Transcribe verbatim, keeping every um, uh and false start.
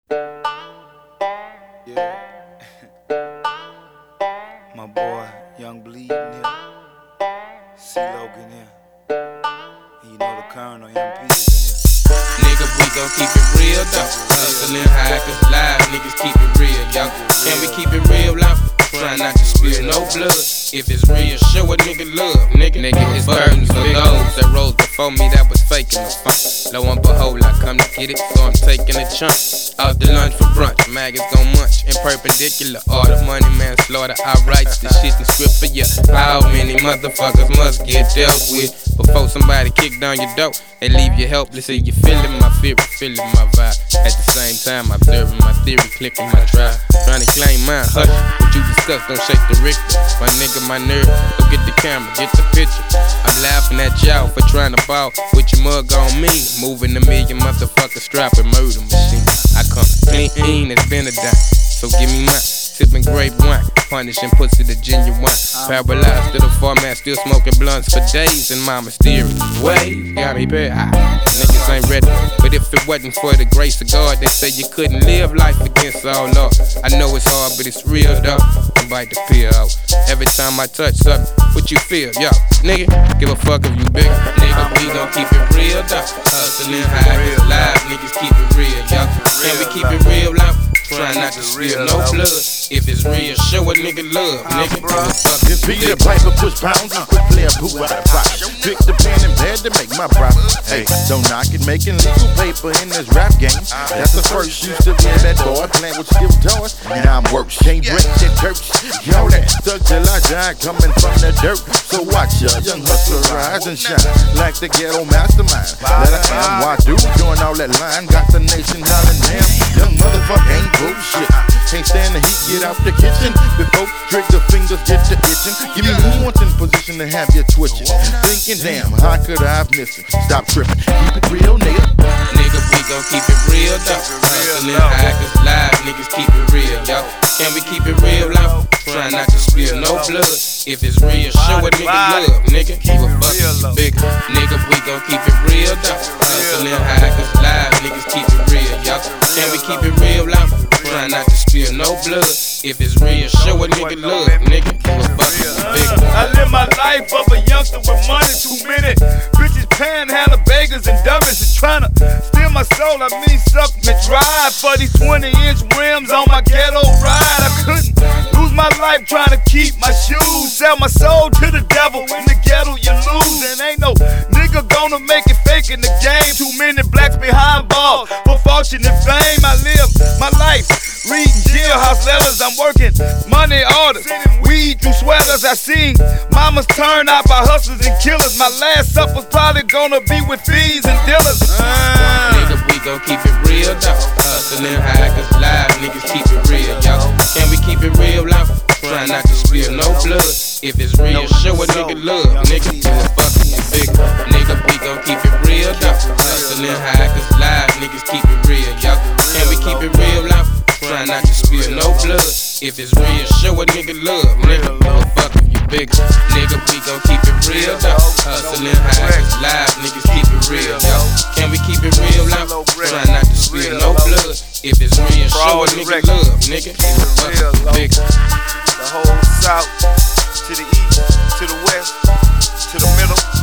Yeah. My boy, Young Bleed in here. C Logan here. And you know the Colonel, Young P is in here. Nigga, we gon' keep it real though. Hustlin' high, cause live niggas keep it real, yo. Can we keep it real, low? Try not to spill no blood. If it's real, show a nigga love, nigga. Nigga, it's curtains for those that rose before me that was faking the fun. Lo and behold, I come to get it, so I'm taking a chunk. Out the lunch for brunch, maggots gon' munch. In perpendicular, all the money man slaughter. I write the shit in script for ya. How many motherfuckers must get dealt with before somebody kick down your door? They leave you helpless, and you feeling my fear, feeling my vibe. At the same time, observing my theory, clicking my drive. Trying to claim mine, hush. What you discuss, don't shake the Richter. My nigga, my nerve, go get the camera, get the picture. I'm laughing at y'all for trying to ball with your mug on me. Moving a million motherfuckers, strapping murder machine. I come clean as Benedict, so give me mine. Sipping grape wine, punishing pussy the genuine. Paralyzed to the format, still smoking blunts for days in my mysterious way. Got me bad, niggas ain't ready. But if it wasn't for the grace of God, they say you couldn't live life against all law. I know it's hard, but it's real though. I bite the pill out. Every time I touch something, what you feel, yo? Nigga, give a fuck if you big. Nigga, we gon' keep it real though. Hustling high, it's live, niggas keep it real, yo. Can we keep it real low? Try not to spill no blood. If it's real, show a nigga love, nigga. This beat a piper push pounds, quick play a poo out of rock. Pick the pen and pad to make my profit. Hey, don't knock it, making legal paper in this rap game. That's the first. Used to be a bad boy, playing with still toys. Now I'm worse. Can't break that dirt. Yo, that stuck till I die, coming from the dirt. So watch ya, young hustler rise and shine like the ghetto mastermind that I am. Why do doing all that line? Got the nation hollering damn. Young motherfucker ain't bullshit. Can't stand the heat, get out the kitchen before trigger fingers get to itching. Give me who wants in position to have you twitching. Thinking, damn, how could I have missed it? Stop tripping, keep it real, nigga. Nigga, we gon' keep it real, though. Hustling high, cause live niggas keep it real, yo. Can we keep it real, low? Try not to spill no blood. If it's real, show a nigga love, nigga. Keep a fucking big. Nigga, we gon' keep it real, though. Hustling high, cause live niggas keep it real, yo. Can we keep it real, low? Try not to spill no blood. If it's real, show a nigga love, nigga. Keep a fucking big. I live my life of a youngster with money, too many bitches panhandle beggars and dummies and tryna steal my soul. I mean, suck me dry for these twenty inch rims on my ghetto ride. I couldn't lose my life trying to keep my shoes. Sell my soul to the devil. In the ghetto, you lose, and ain't no nigga gonna make it fake in the game. Too many blacks behind bars for fortune and fame. I live my life reading jailhouse letters. I'm working money orders, weed through sweaters. I seen mamas turn out by hustlers and killers. My last supper's probably gonna be with thieves and dealers. Uh. Nigga, we gon' keep it real, though. Hustling high, cause live niggas keep it real, yo. Can we keep it real, low? Try not to spill no blood. If it's real, show a nigga love, nigga. You a fucking big. Nigga, we gon' keep it real, though. Hustling high, cause live niggas keep it real, yo. Can we keep it real, low? Try not to spill no blood. If it's real, show a nigga love, nigga. You a fucking big. Nigga, we gon' keep it real, though. Hustling high, cause live niggas keep it real, yo. Can we keep it real, low? Try not to spill no blood. If it's real, show a nigga love, nigga. You a fucking big. The whole south, to the east, to the west, to the middle.